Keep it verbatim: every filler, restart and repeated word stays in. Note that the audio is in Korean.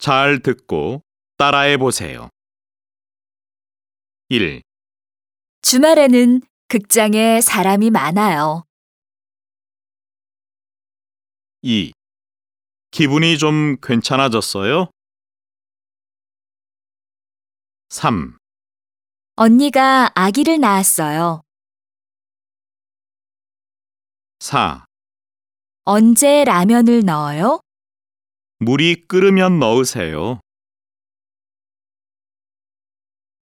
잘 듣고 따라해 보세요. 일. 주말에는 극장에 사람이 많아요. 이. 기분이 좀 괜찮아졌어요? 삼. 언니가 아기를 낳았어요. 사. 언제 라면을 넣어요? 물이 끓으면 넣으세요.